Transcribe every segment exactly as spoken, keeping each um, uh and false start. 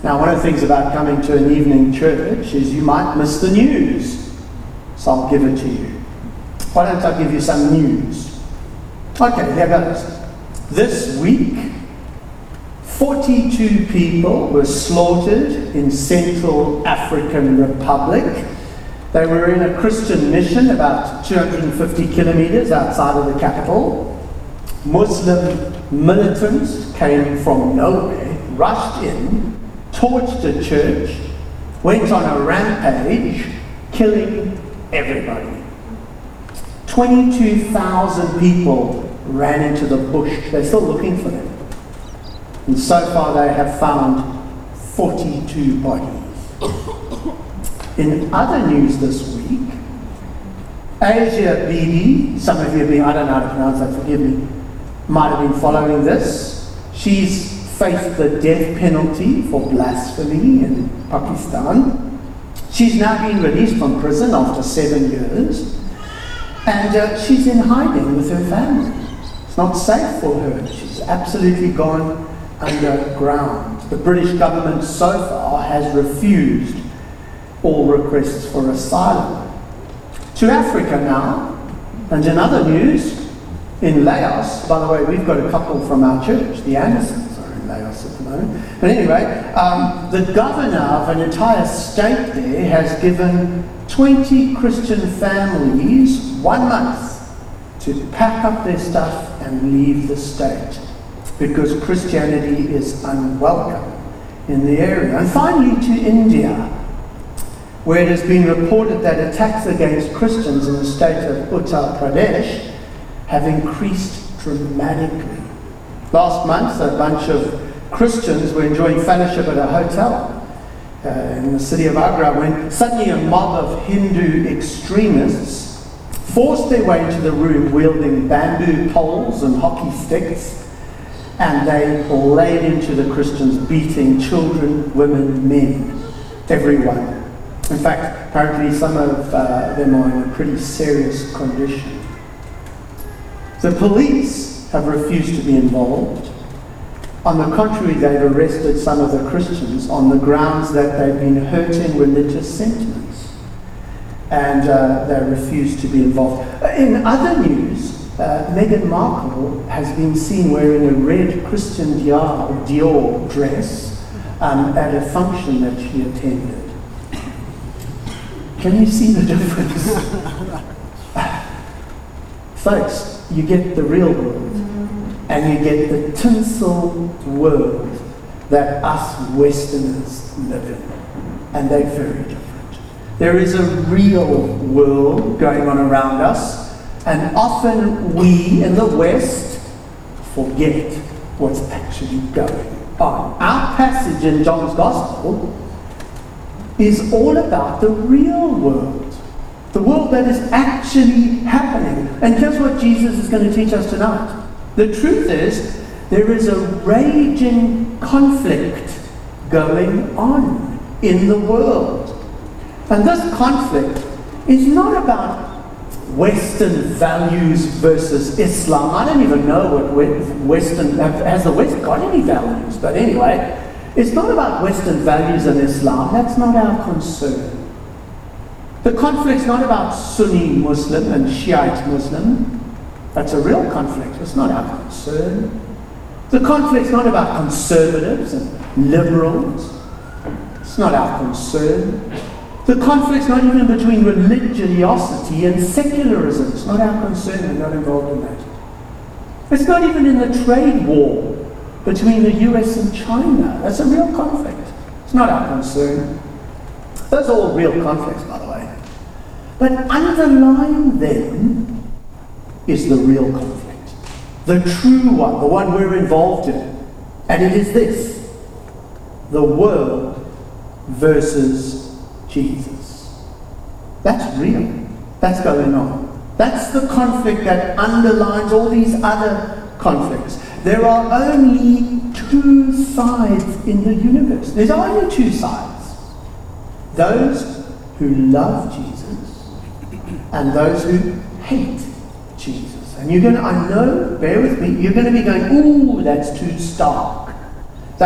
Now, one of the things about coming to an evening church is you might miss the news. So I'll give it to you. Why don't I give you some news? Okay, here goes. This week, forty-two people were slaughtered in Central African Republic. They were in a Christian mission about two hundred fifty kilometers outside of the capital. Muslim militants came from nowhere, rushed in, torched a church, went on a rampage, killing everybody. twenty-two thousand people ran into the bush. They're still looking for them. And so far they have found forty-two bodies. In other news this week, Asia Bibi, some of you have been, I don't know how to pronounce that, forgive me, might have been following this. She's faced the death penalty for blasphemy in Pakistan. She's now been released from prison after seven years. And uh, she's in hiding with her family. It's not safe for her. She's absolutely gone underground. The British government so far has refused all requests for asylum. To Africa now, and in other news, in Laos, by the way, we've got a couple from our church, the Andersons are in Laos at the moment. But anyway, um, the governor of an entire state there has given twenty Christian families one month to pack up their stuff and leave the state because Christianity is unwelcome in the area. And finally to India, where it has been reported that attacks against Christians in the state of Uttar Pradesh have increased dramatically. Last month, a bunch of Christians were enjoying fellowship at a hotel uh, in the city of Agra when suddenly a mob of Hindu extremists forced their way into the room wielding bamboo poles and hockey sticks, and they laid into the Christians, beating children, women, men, everyone. In fact, apparently some of uh, them are in a pretty serious condition. The police have refused to be involved. On the contrary, they've arrested some of the Christians on the grounds that they've been hurting religious sentiments. And uh, they refuse to be involved. In other news, uh, Meghan Markle has been seen wearing a red Christian Dior, Dior dress um, at a function that she attended. Can you see the difference? Folks, you get the real world, and you get the tinsel world that us Westerners live in, and they're very different. There is a real world going on around us, and often we in the West forget what's actually going on. Our passage in John's Gospel is all about the real world. The world that is actually happening. And here's what Jesus is going to teach us tonight. The truth is, there is a raging conflict going on in the world. And this conflict is not about Western values versus Islam. I don't even know what Western, has the West got any values? But anyway, it's not about Western values and Islam. That's not our concern. The conflict's not about Sunni Muslim and Shiite Muslim. That's a real conflict. It's not our concern. The conflict's not about conservatives and liberals. It's not our concern. The conflict's not even between religiosity and secularism. It's not our concern. We're not involved in that. It's not even in the trade war between the U S and China. That's a real conflict. It's not our concern. Those are all real conflicts, by the way. But underlying them is the real conflict. The true one, the one we're involved in. And it is this: the world versus Jesus. That's real. That's going on. That's the conflict that underlines all these other conflicts. There are only two sides in the universe. There's only two sides. Those who love Jesus and those who hate Jesus. And you're going to, I know, bear with me, you're going to be going, ooh, that's too stark. That's, I,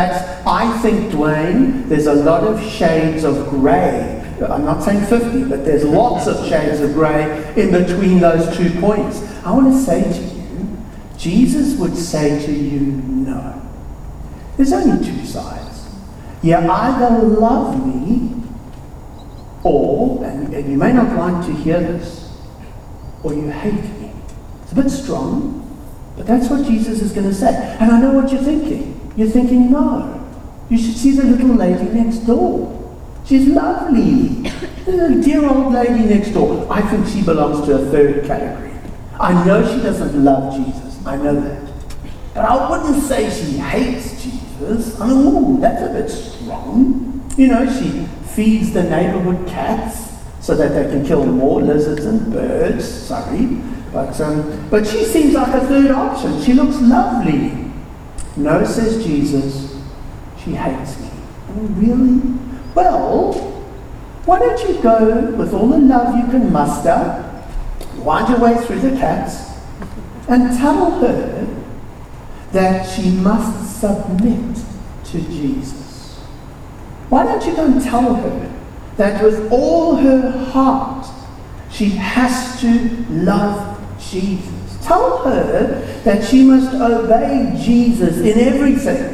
I think, Dwayne, there's a lot of shades of grey. I'm not saying fifty, but there's lots of shades of grey in between those two points. I want to say to you, Jesus would say to you, no. There's only two sides. You either love me, or, and, and you may not like to hear this, or you hate me. It's a bit strong, but that's what Jesus is going to say. And I know what you're thinking. You're thinking, no. You should see the little lady next door. She's lovely. The dear old lady next door. I think she belongs to a third category. I know she doesn't love Jesus. I know that. But I wouldn't say she hates Jesus. I mean, ooh, that's a bit strong. You know, she feeds the neighborhood cats so that they can kill more lizards and birds. Sorry. But, um, but she seems like a third option. She looks lovely. No, says Jesus, she hates me. Oh, really? Well, why don't you go with all the love you can muster, wind your way through the cats, and tell her that she must submit to Jesus. Why don't you go and tell her that with all her heart she has to love Jesus? Tell her that she must obey Jesus in everything.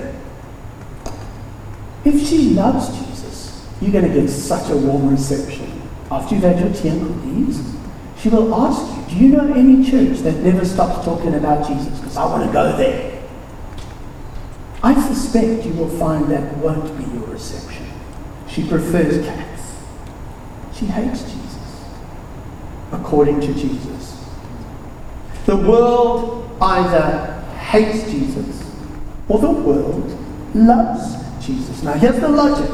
If she loves Jesus, you're going to get such a warm reception. After you've had your tea and cookies, she will ask you, do you know any church that never stops talking about Jesus? Because I want to go there. I suspect you will find that won't be your reception. She prefers cats. She hates Jesus, according to Jesus. The world either hates Jesus or the world loves Jesus. Now here's the logic.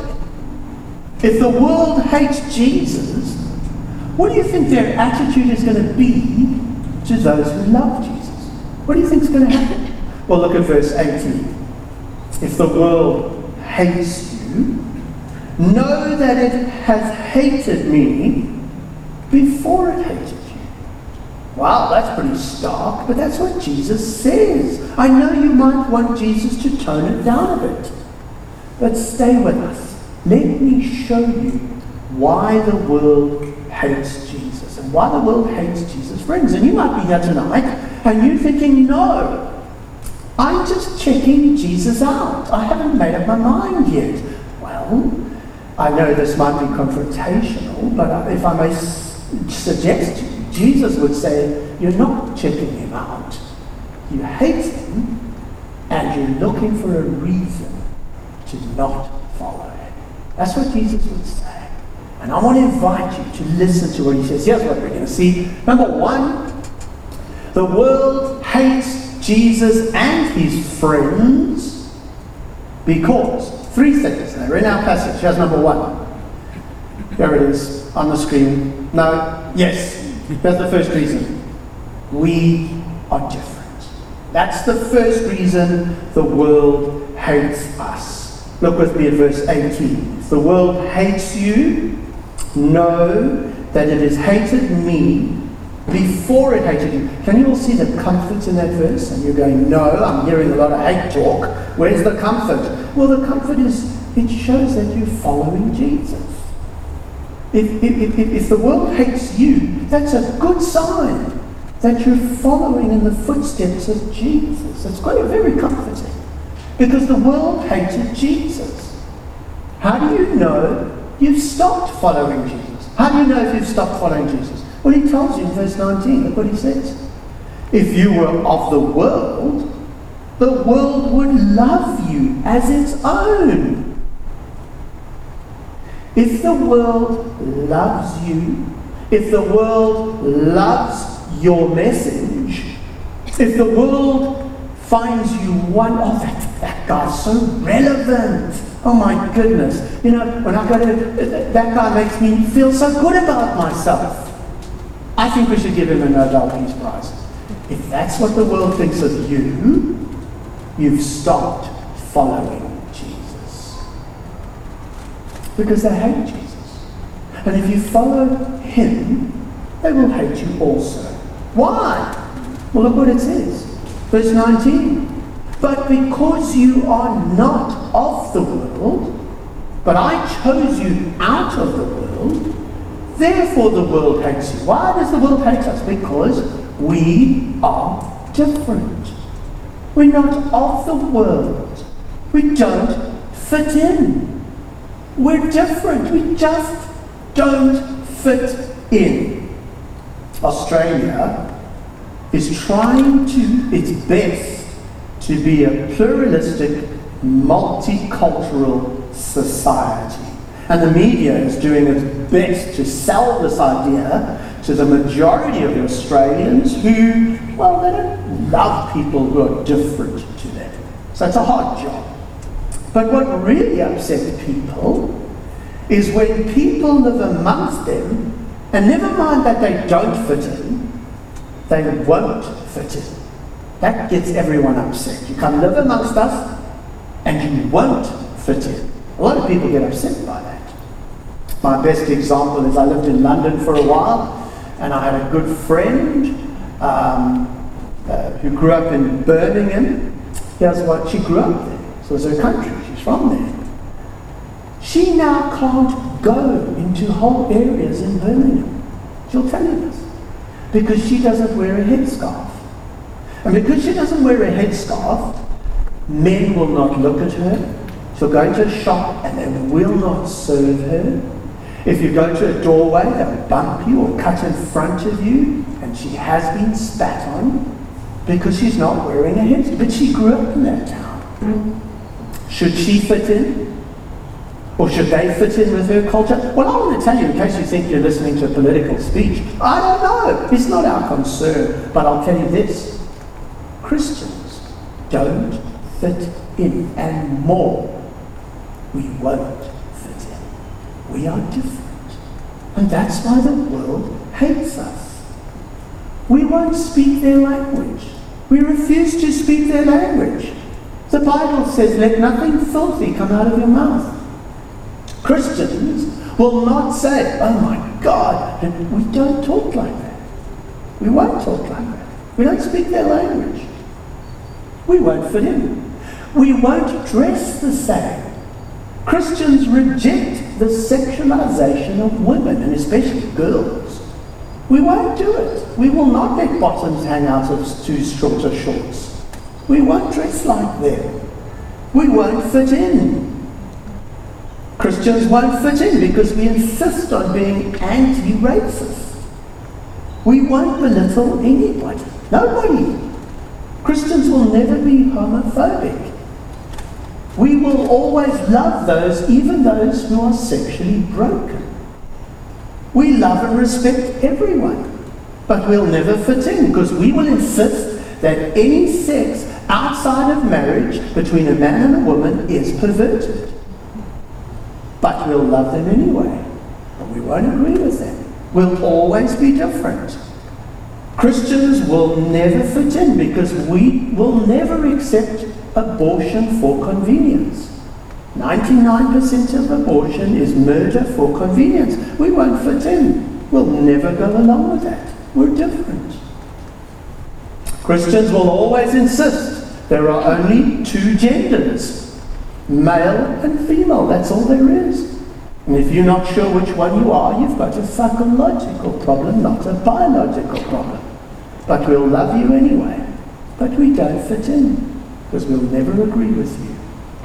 If the world hates Jesus, what do you think their attitude is going to be to those who love Jesus? What do you think is going to happen? Well, look at verse eighteen. If the world hates you, know that it has hated me before it hated you. Wow, that's pretty stark, but that's what Jesus says. I know you might want Jesus to tone it down a bit, but stay with us. Let me show you why the world hates Jesus and why the world hates Jesus' friends. And you might be here tonight and you're thinking, no, I'm just checking Jesus out. I haven't made up my mind yet. Well, I know this might be confrontational, but if I may s- suggest to you, Jesus would say, you're not checking him out. You hate him and you're looking for a reason to not follow him. That's what Jesus would say. And I want to invite you to listen to what he says. Here's what we're going to see. Number one, the world hates Jesus and his friends because three things. They're in our passage. Here's number one. There it is on the screen. No, yes. That's the first reason. We are different. That's the first reason the world hates us. Look with me at verse eighteen. If the world hates you, know that it has hated me before it hated you. Can you all see the comfort in that verse? And you're going, no, I'm hearing a lot of hate talk. Where's the comfort? Well, the comfort is, it shows that you're following Jesus. If, if, if, if the world hates you, that's a good sign that you're following in the footsteps of Jesus. It's quite very comforting. Because the world hated Jesus. How do you know you've stopped following Jesus? How do you know if you've stopped following Jesus? Well, he tells you in verse nineteen, look what he says. If you were of the world, the world would love you as its own. If the world loves you, if the world loves your message, if the world finds you one, oh, that, that guy's so relevant. Oh my goodness. You know, when I go to, that guy makes me feel so good about myself. I think we should give him a Nobel Peace Prize. If that's what the world thinks of you, you've stopped following Jesus. Because they hate Jesus. And if you follow him, they will hate you also. Why? Well, look what it says. Verse nineteen. But because you are not of of the world, but I chose you out of the world. Therefore the world hates you. Why does the world hate us? Because we are different. We're not of the world. We don't fit in. We're different. We just don't fit in. Australia is trying to its best to be a pluralistic, multicultural society. And the media is doing its best to sell this idea to the majority of the Australians who, well, they don't love people who are different to them. So it's a hard job. But what really upsets people is when people live amongst them, and never mind that they don't fit in, they won't fit in. That gets everyone upset. You come live amongst us, and you won't fit in. A lot of people get upset by that. My best example is I lived in London for a while, and I had a good friend um, uh, who grew up in Birmingham. Here's what, she grew up there. So it's her country, she's from there. She now can't go into whole areas in Birmingham. She'll tell you this. Because she doesn't wear a headscarf. And because she doesn't wear a headscarf, men will not look at her. She'll go into a shop and they will not serve her. If you go to a doorway, they'll bump you or cut in front of you, and she has been spat on because she's not wearing a headscarf. But she grew up in that town. Should she fit in? Or should they fit in with her culture? Well, I want to tell you, in case you think you're listening to a political speech, I don't know. It's not our concern. But I'll tell you this. Christians don't fit in, and more, we won't fit in. We are different. And that's why the world hates us. We won't speak their language. We refuse to speak their language. The Bible says, let nothing filthy come out of your mouth. Christians will not say, oh my God, we don't talk like that. We won't talk like that. We don't speak their language. We won't fit in. We won't dress the same. Christians reject the sexualization of women, and especially girls. We won't do it. We will not let bottoms hang out of too shorter shorts. We won't dress like them. We won't fit in. Christians won't fit in because we insist on being anti-racist. We won't belittle anybody. Nobody. Christians will never be homophobic. We will always love those, even those who are sexually broken. We love and respect everyone, but we'll never fit in because we will insist that any sex outside of marriage between a man and a woman is perverted. But we'll love them anyway, and we won't agree with them. We'll always be different. Christians will never fit in because we will never accept abortion for convenience. ninety-nine percent of abortion is murder for convenience. We won't fit in. We'll never go along with that. We're different. Christians will always insist there are only two genders, male and female. That's all there is. And if you're not sure which one you are, you've got a psychological problem, not a biological problem. But we'll love you anyway. But we don't fit in because we'll never agree with you.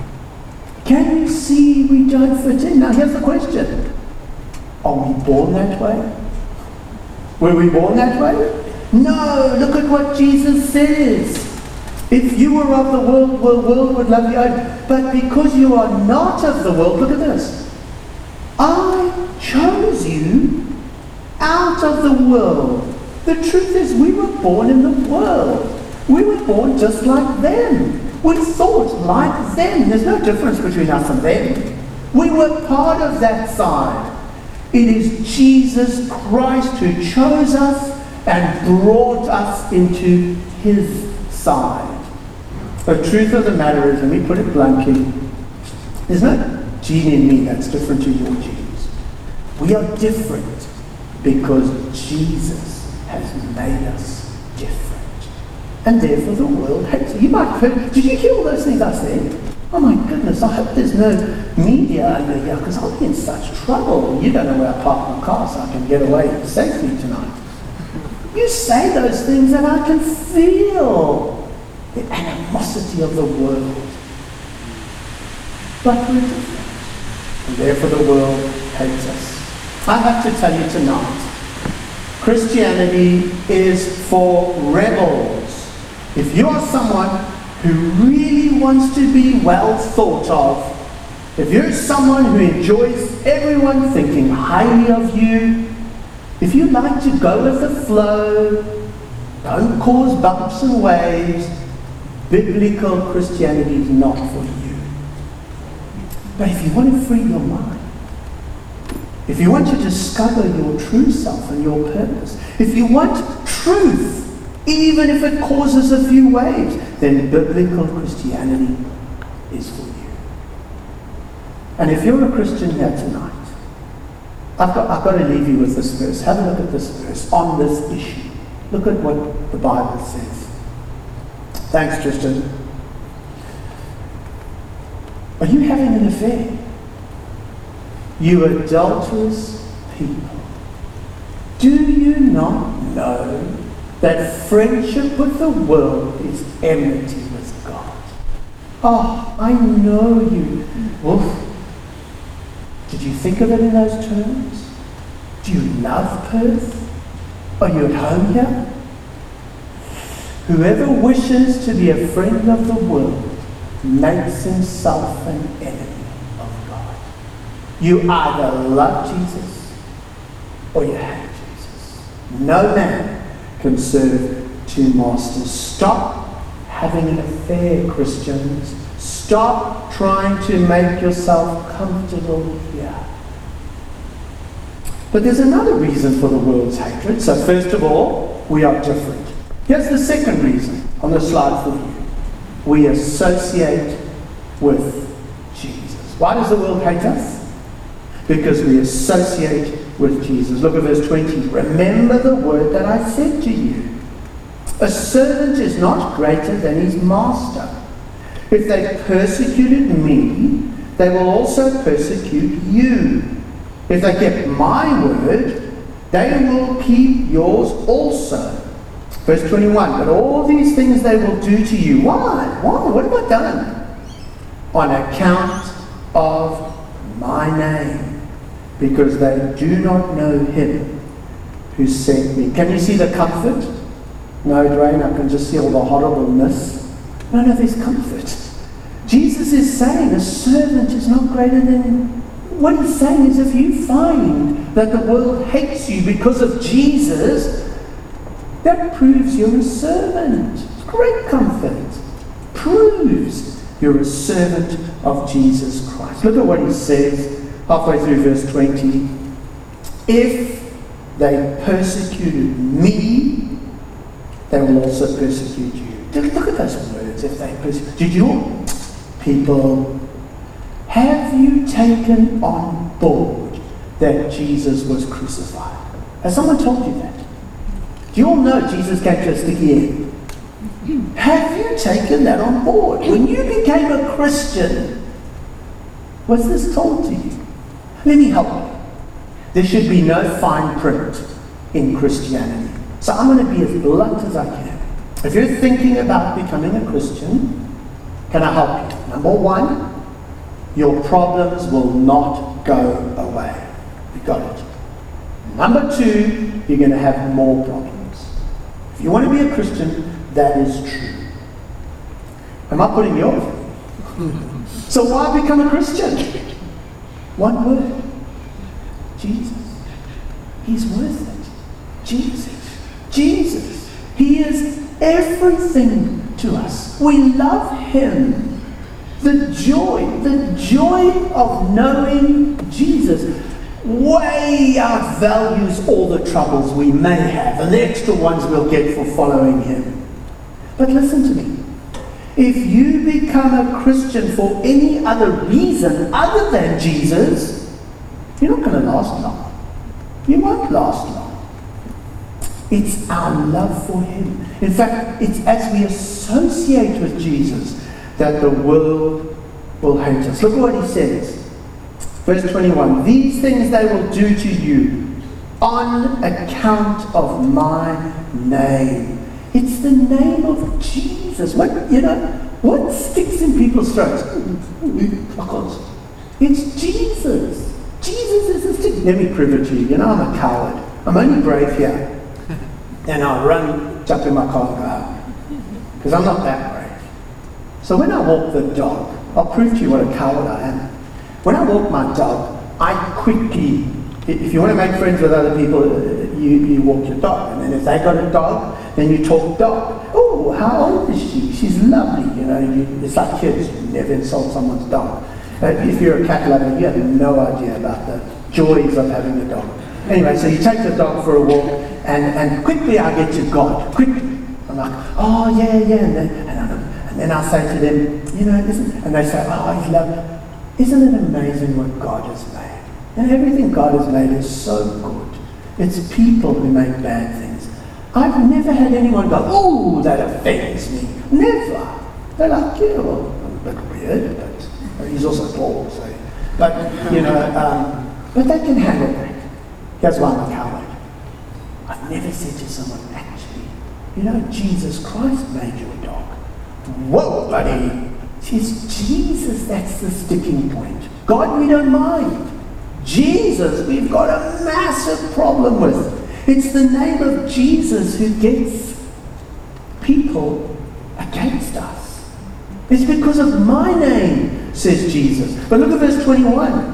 Can you see we don't fit in? Now here's the question. Are we born that way? Were we born that way? No, look at what Jesus says. If you were of the world, the world would love you. But because you are not of the world, look at this. I chose you out of the world. The truth is, we were born in the world. We were born just like them. We thought like them. There's no difference between us and them. We were part of that side. It is Jesus Christ who chose us and brought us into his side. The truth of the matter is, let me put it bluntly, there's no gene in me that's different to your genes. We are different because Jesus has made us different. And therefore the world hates you. You might have heard, did you hear all those things I said? Oh my goodness, I hope there's no media under here because I'll be in such trouble. You don't know where I park my car so I can get away safely tonight. You say those things and I can feel the animosity of the world. But we're different. And therefore the world hates us. I have to tell you tonight, Christianity is for rebels. If you are someone who really wants to be well thought of, if you're someone who enjoys everyone thinking highly of you, if you like to go with the flow, don't cause bumps and waves, biblical Christianity is not for you. But if you want to free your mind, if you want to discover your true self and your purpose, if you want truth, even if it causes a few waves, then biblical Christianity is for you. And if you're a Christian here tonight, I've got, I've got to leave you with this verse. Have a look at this verse on this issue. Look at what the Bible says. Thanks, Tristan. Are you having an affair? You adulterous people. Do you not know that friendship with the world is enmity with God? Oh, I know you. Oof. Did you think of it in those terms? Do you love Perth? Are you at home here? Whoever wishes to be a friend of the world makes himself an enemy of God. You either love Jesus or you hate Jesus. No man can serve two masters. Stop having an affair, Christians. Stop trying to make yourself comfortable here. But there's another reason for the world's hatred. So first of all, we are different. Here's the second reason on the slide for you. We associate with Jesus. Why does the world hate us? Because we associate with Jesus. Look at verse twenty. Remember the word that I said to you. A servant is not greater than his master. If they persecuted me, they will also persecute you. If they kept my word, they will keep yours also. Verse twenty-one, but all these things they will do to you. Why? Why? What have I done? On account of my name. Because they do not know him who sent me. Can you see the comfort? No, Dwayne, I can just see all the horribleness. No, no, there's comfort. Jesus is saying a servant is not greater than... What he's saying is if you find that the world hates you because of Jesus, that proves you're a servant. Great comfort. Proves you're a servant of Jesus Christ. Look at what he says halfway through verse twenty. If they persecuted me, they will also persecute you. Look at those words. If they persecute... Did you... People, have you taken on board that Jesus was crucified? Has someone told you that? Do you all know Jesus came to a sticky end? Have you taken that on board? When you became a Christian, was this told to you? Let me help you. There should be no fine print in Christianity. So I'm going to be as blunt as I can. If you're thinking about becoming a Christian, can I help you? Number one, your problems will not go away. You got it. Number two, you're going to have more problems. If you want to be a Christian, that is true. Am I putting you off? So why become a Christian? One word. Jesus. He's worth it. Jesus. Jesus. He is everything to us. We love him. The joy, the joy of knowing Jesus way outvalues all the troubles we may have and the extra ones we'll get for following him. But listen to me. If you become a Christian for any other reason other than Jesus, you're not going to last long. You won't last long. It's our love for him. In fact, it's as we associate with Jesus that the world will hate us. Look at what he says. Verse twenty-one, these things they will do to you on account of my name. It's the name of Jesus. What, you know, what sticks in people's throats? It's Jesus. Jesus is the stick. Let me prove it to you. You know, I'm a coward. I'm only brave here. And I'll run, jump in my car and go home. Because I'm not that brave. So when I walk the dog, I'll prove to you what a coward I am. When I walk my dog, I quickly, if you want to make friends with other people, you, you walk your dog. And then if they got a dog, then you talk dog. Oh, how old is she? She's lovely. You know, you, it's like kids. You never insult someone's dog. Uh, if you're a cat lover, you have no idea about the joys of having a dog. Anyway, so you take the dog for a walk, and, and quickly I get to God. Quickly. I'm like, oh, yeah, yeah. And then, and, I, and then I say to them, you know, isn't, and they say, oh, he's lovely. Isn't it amazing what God has made? And everything God has made is so good. It's people who make bad things. I've never had anyone go, oh, that offends me. Never. They're like, yeah, well, I'm a bit weird, but he's also tall, so. But, you know, um, but they can handle that. That's why I'm a coward. I've never said to someone, actually, you know, Jesus Christ made you a dog. Whoa, buddy. It's Jesus that's the sticking point. God, we don't mind. Jesus, we've got a massive problem with. It's the name of Jesus who gets people against us. It's because of my name, says Jesus. But look at verse twenty-one.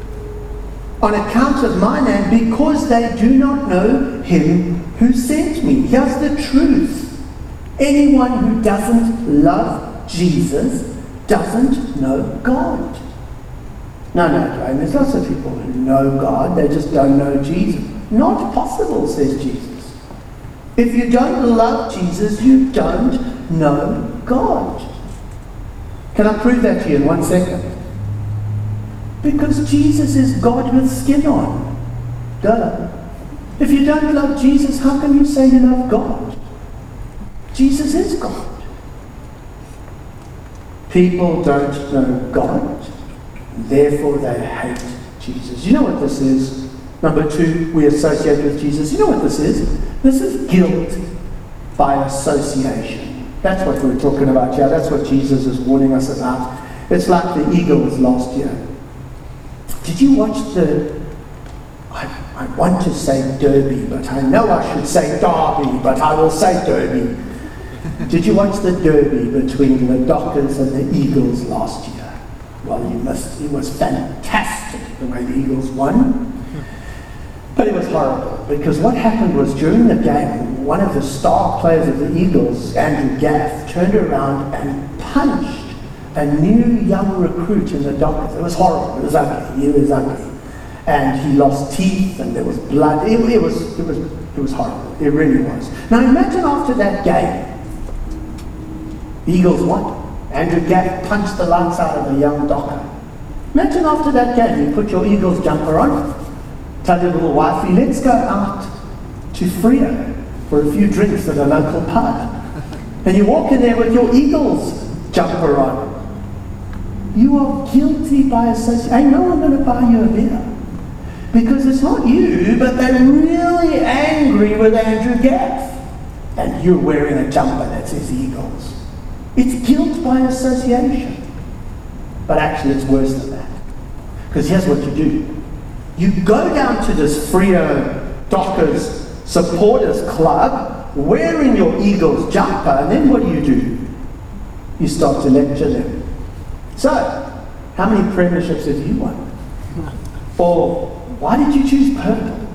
On account of my name, because they do not know him who sent me. Here's the truth. Anyone who doesn't love Jesus doesn't know God. No, no, Dwayne, there's lots of people who know God, they just don't know Jesus. Not possible, says Jesus. If you don't love Jesus, you don't know God. Can I prove that to you in one second? Because Jesus is God with skin on. Duh. If you don't love Jesus, how can you say you love God? Jesus is God. People don't know God, therefore they hate Jesus. You know what this is? Number two, we associate with Jesus. You know what this is? This is guilt by association. That's what we're talking about here. That's what Jesus is warning us about. It's like the Eagles last year. Did you watch the, I, I want to say Derby, but I know I should say Derby, but I will say Derby. Did you watch the Derby between the Dockers and the Eagles last year? Well, you must, it was fantastic the way the Eagles won. But it was horrible, because what happened was during the game, one of the star players of the Eagles, Andrew Gaff, turned around and punched a new young recruit in the Dockers. It was horrible. It was ugly. He was ugly. And he lost teeth and there was blood. It, it, was, it, was, it was horrible. It really was. Now imagine after that game, the Eagles won. Andrew Gaff punched the lights out of a young Docker. Imagine after that game, you put your Eagles jumper on, tell your little wifey, let's go out to Freo for a few drinks at a local pub. And you walk in there with your Eagles jumper on. You are guilty by association. Ain't no one going to buy you a beer. Because it's not you, but they're really angry with Andrew Gaff. And you're wearing a jumper that says Eagles. It's guilt by association. But actually it's worse than that. Because here's what you do. You go down to this Freo Dockers supporters club wearing your Eagles jumper, and then what do you do? You start to lecture them. So, how many premierships have you won? Or, why did you choose purple?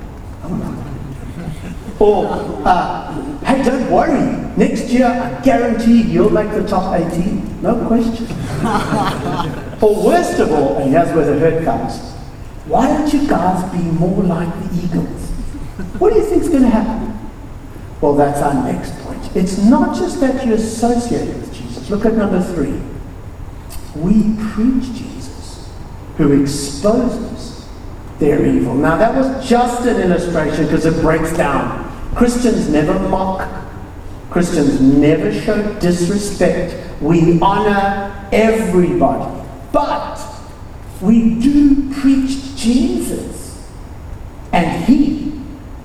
Or, uh, hey, don't worry. Next year, I guarantee you'll make the top eighteen. No question. Or worst of all, and here's where the hurt comes. Why don't you guys be more like the Eagles? What do you think's going to happen? Well, that's our next point. It's not just that you associate with Jesus. Look at number three. We preach Jesus, who exposes their evil. Now, that was just an illustration because it breaks down. Christians never mock. Christians never show disrespect. We honor everybody But we do preach Jesus, and he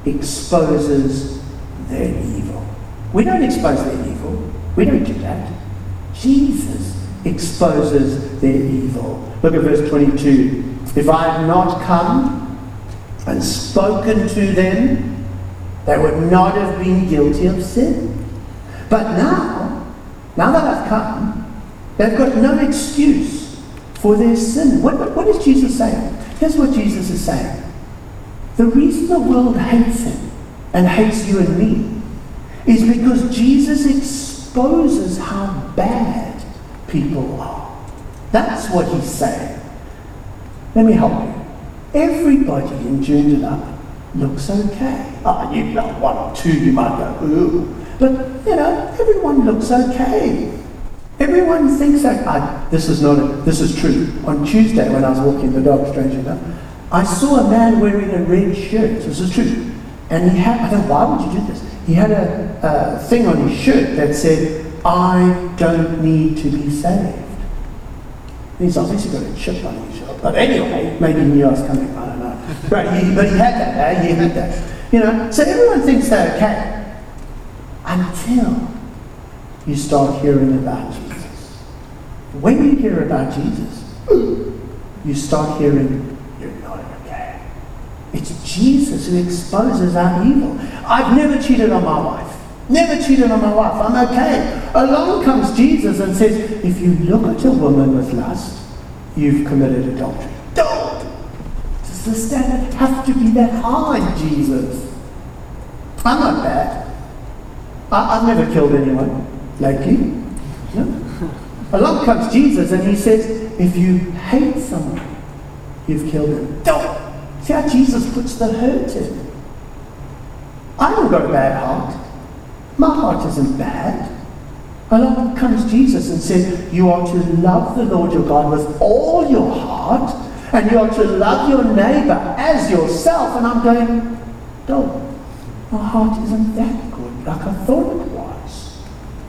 exposes their evil. We don't expose their evil. We don't do that. Jesus exposes their evil. Look at verse twenty-two. If I had not come and spoken to them, they would not have been guilty of sin. But now, now that I've come, they've got no excuse for their sin. What, what is Jesus saying? Here's what Jesus is saying. The reason the world hates him and hates you and me is because Jesus exposes how bad people are. That's what he's saying. Let me help you. Everybody in Joondalup looks okay. Oh, you know, one or two you might go, ooh. But, you know, everyone looks okay. Everyone thinks that, I, this is not, a, this is true. On Tuesday when I was walking the dog, strangely enough, I saw a man wearing a red shirt. This is true. And he had, I thought, why would you do this? He had a, a thing on his shirt that said, I don't need to be saved. He's obviously got a chip on his shoulder. But anyway, maybe he knew I was coming, I don't know. But he, but he had that, eh? He had that. You know, so everyone thinks they're okay. Until you start hearing about Jesus. When you hear about Jesus, you start hearing, you're not okay. It's Jesus who exposes our evil. I've never cheated on my wife. Never cheated on my wife. I'm okay. Along comes Jesus and says, if you look at a woman with lust, you've committed adultery. Don't! Does the standard have to be that high, Jesus? I'm not bad. I, I've never killed anyone lately. No? Along comes Jesus and he says, if you hate someone, you've killed him. Don't! See how Jesus puts the hurt in. I haven't got a bad heart. My heart isn't bad. Along comes Jesus and says, you are to love the Lord your God with all your heart, and you are to love your neighbor as yourself. And I'm going, no, my heart isn't that good like I thought it was.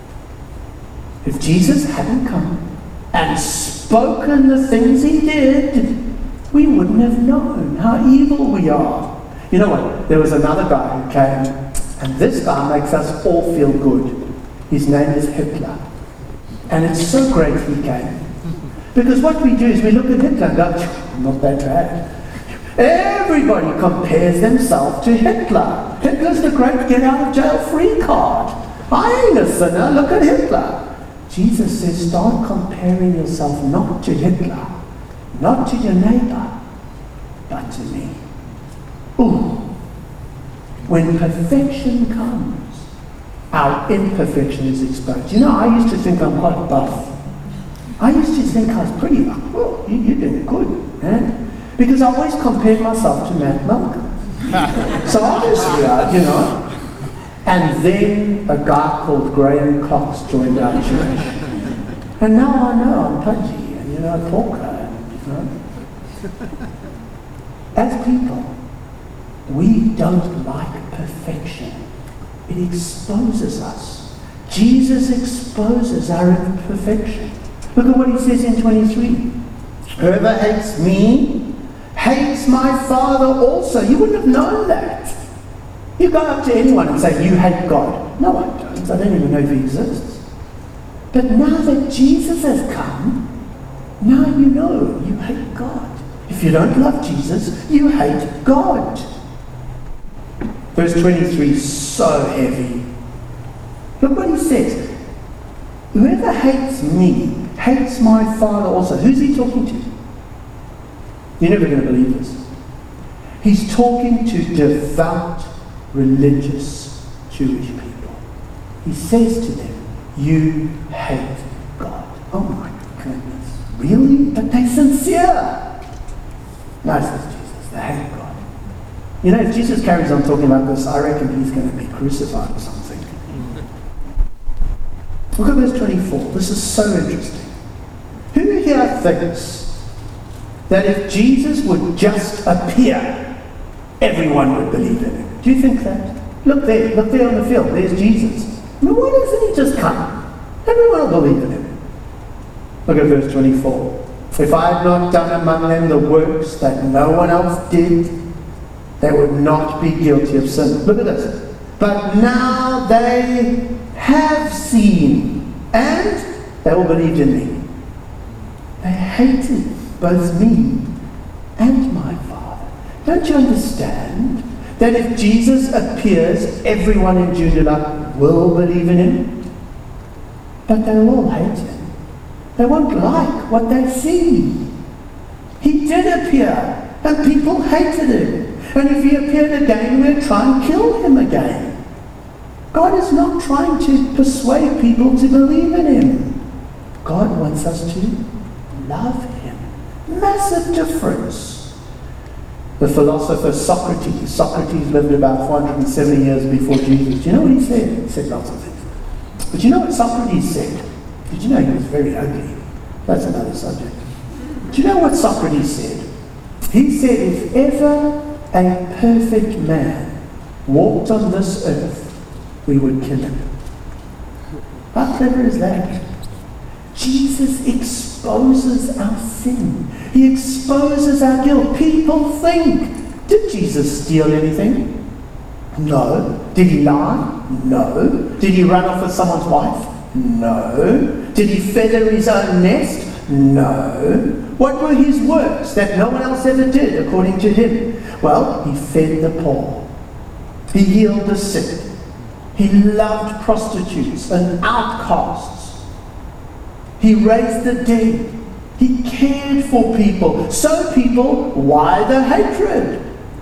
If Jesus hadn't come and spoken the things he did, we wouldn't have known how evil we are. You know what? There was another guy who came, and this guy makes us all feel good. His name is Hitler. And it's so great he came. Because what we do is we look at Hitler and go, not that bad. Everybody compares themselves to Hitler. Hitler's the great get out of jail free card. I ain't a sinner, look at Hitler. Jesus says, start comparing yourself not to Hitler, not to your neighbor, but to me. Ooh. When perfection comes, our imperfection is exposed. You know, I used to think I'm quite buff. I used to think I was pretty, oh, you, you're doing good, man. Because I always compared myself to Matt Malcolm. So obviously, uh, you know. And then a guy called Graham Cox joined our church. And now I know I'm pudgy, and you know, I talk, you know. As people, we don't like perfection. It exposes us. Jesus exposes our imperfection. Look at what he says in twenty-three. Whoever hates me, hates my Father also. You wouldn't have known that. You go up to anyone and say, you hate God. No, I don't. I don't even know if he exists. But now that Jesus has come, now you know you hate God. If you don't love Jesus, you hate God. Verse twenty-three is so heavy. Look what he says. Whoever hates me, hates my Father also. Who's he talking to? You're never going to believe this. He's talking to devout, religious Jewish people. He says to them, you hate God. Oh my goodness. Really? But they're sincere. No, says Jesus, they hate God. You know, if Jesus carries on talking like this, I reckon he's going to be crucified or something. Look at verse twenty-four. This is so interesting. Who here thinks that if Jesus would just appear, everyone would believe in him? Do you think that? Look there, look there on the field. There's Jesus. I mean, why doesn't he just come? Everyone will believe in him. Look at verse twenty-four. If I had not done among them the works that no one else did, they would not be guilty of sin. Look at this. But now they have seen, and they all believed in me. They hated both me and my Father. Don't you understand that if Jesus appears, everyone in Judea will believe in him? But they will hate him. They won't like what they see. He did appear, and people hated him. And if he appeared again, we'd try and kill him again. God is not trying to persuade people to believe in him. God wants us to love him. Massive difference. The philosopher Socrates, Socrates lived about four hundred seventy years before Jesus. Do you know what he said? He said lots of things. But you know what Socrates said? Did you know he was very ugly? That's another subject. Do you know what Socrates said? He said, if ever a perfect man walked on this earth, we would kill him. How clever is that? Jesus exposes our sin. He exposes our guilt. People think, did Jesus steal anything? No. Did he lie? No. Did he run off with someone's wife? No. Did he feather his own nest? No. What were his works that no one else ever did, according to him? Well, he fed the poor. He healed the sick. He loved prostitutes and outcasts. He raised the dead. He cared for people. So people, why the hatred?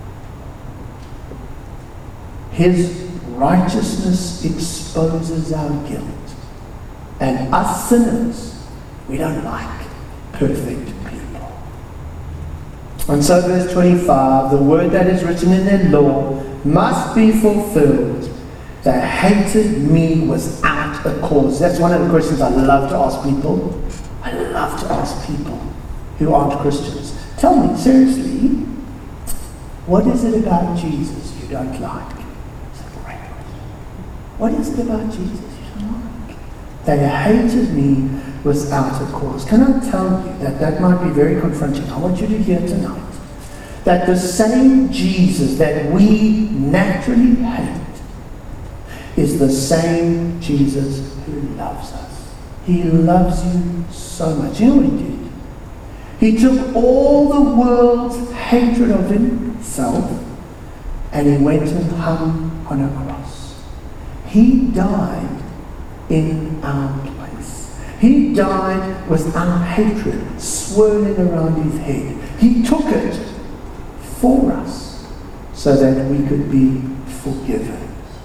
His righteousness exposes our guilt. And us sinners, we don't like perfect people. And so verse twenty-five, the word that is written in their law must be fulfilled. They hated me without a cause. That's one of the questions I love to ask people. I love to ask people who aren't Christians. Tell me, seriously, what is it about Jesus you don't like? It's a great question. What is it about Jesus you don't like? They hated me without a cause. Can I tell you that that might be very confronting? I want you to hear tonight that the same Jesus that we naturally hate is the same Jesus who loves us. He loves you so much. You know what he did? He took all the world's hatred of himself and he went and hung on a cross. He died in our place. He died with our hatred swirling around his head. He took it for us so that we could be forgiven.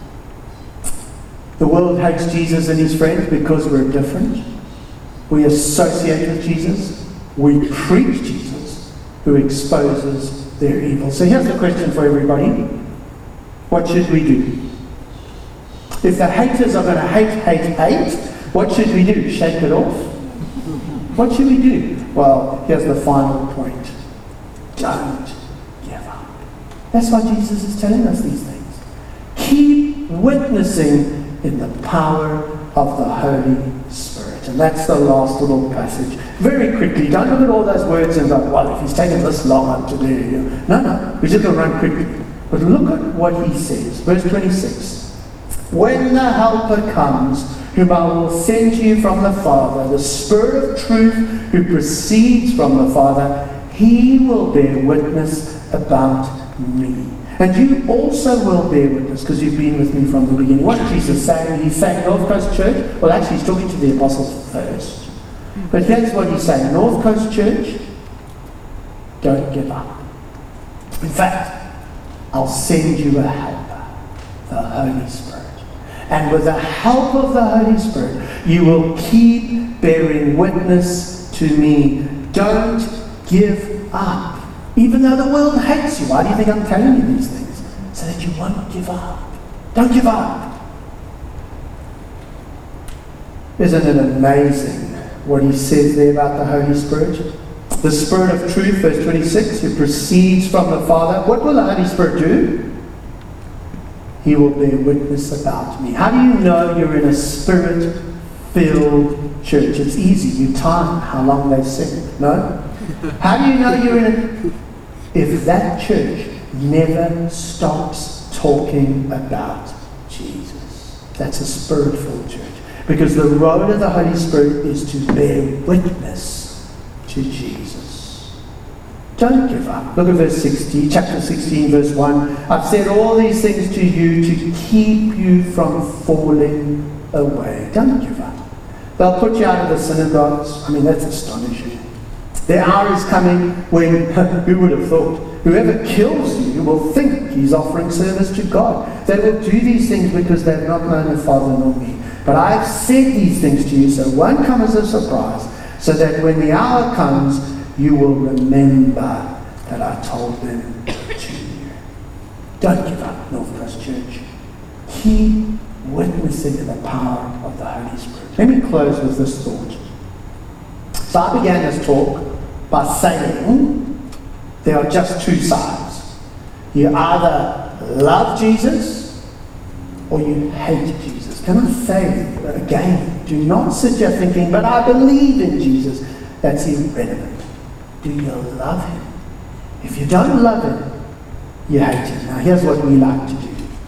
The world hates Jesus and his friends because we're different. We associate with Jesus. We preach Jesus, who exposes their evil. So here's the question for everybody. What should we do? If the haters are going to hate, hate, hate, what should we do? Shake it off? What should we do? Well, here's the final point. Don't give up. That's why Jesus is telling us these things. Keep witnessing in the power of the Holy Spirit. And that's the last little passage. Very quickly, don't look at all those words and go, well, if he's taken this long to do. No, no, we're just going to run quickly. But look at what he says. Verse twenty-six. When the Helper comes, whom I will send to you from the Father, the Spirit of truth who proceeds from the Father, he will bear witness about me. And you also will bear witness, because you've been with me from the beginning. What is Jesus saying? He's saying, North Coast Church, well actually he's talking to the apostles first. But here's what he's saying, North Coast Church, don't give up. In fact, I'll send you a helper, the Holy Spirit. And with the help of the Holy Spirit, you will keep bearing witness to me. Don't give up. Even though the world hates you. Why do you think I'm telling you these things? So that you won't give up. Don't give up. Isn't it amazing what he says there about the Holy Spirit? The Spirit of truth, verse twenty-six, who proceeds from the Father. What will the Holy Spirit do? He will bear witness about me. How do you know you're in a Spirit filled church. It's easy. You time how long they sing. No? How do you know you're in it? If that church never stops talking about Jesus. That's a spirit-filled church. Because the role of the Holy Spirit is to bear witness to Jesus. Don't give up. Look at verse sixteen, chapter sixteen, verse one. I've said all these things to you to keep you from falling away. Don't give up. They'll put you out of the synagogues. I mean, that's astonishing. The hour is coming when, who would have thought, whoever kills you will think he's offering service to God. They will do these things because they've not known the Father nor me. But I've said these things to you, so it won't come as a surprise, so that when the hour comes, you will remember that I told them to you. Don't give up, North Coast Church. Keep witnessing to the power of the Holy Spirit. Let me close with this thought. So I began this talk by saying there are just two sides. You either love Jesus or you hate Jesus. Can I say again, do not sit here thinking, but I believe in Jesus. That's irrelevant. Do you love him? If you don't love him, you hate him. Now here's what we like to do.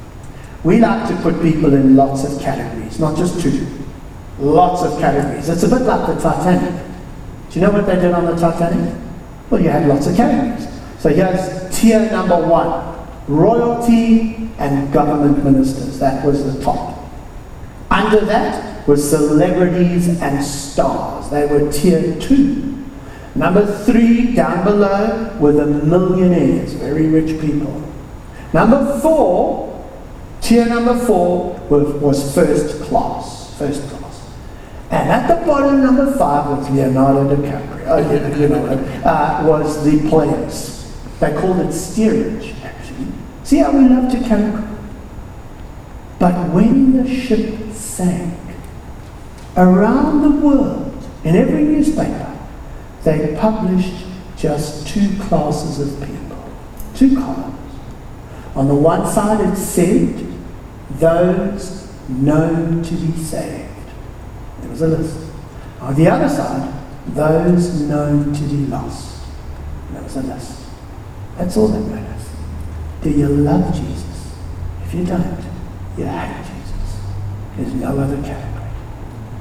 We like to put people in lots of categories, not just two. Lots of categories. It's a bit like the Titanic. Do you know what they did on the Titanic? Well, you had lots of categories. So here's tier number one. Royalty and government ministers. That was the top. Under that were celebrities and stars. They were tier two. Number three, down below, were the millionaires, very rich people. Number four, tier number four, was, was first class. First class. And at the bottom, number five, was Leonardo DiCaprio. Oh, you, you know, uh, was the players. They called it steerage, actually. See how we love to carry on? But when the ship sank, around the world, in every newspaper, they published just two classes of people. Two columns. On the one side it said, those known to be saved. There was a list. On the other side, those known to be lost. There was a list. That's all that matters. Do you love Jesus? If you don't, you hate Jesus. There's no other category.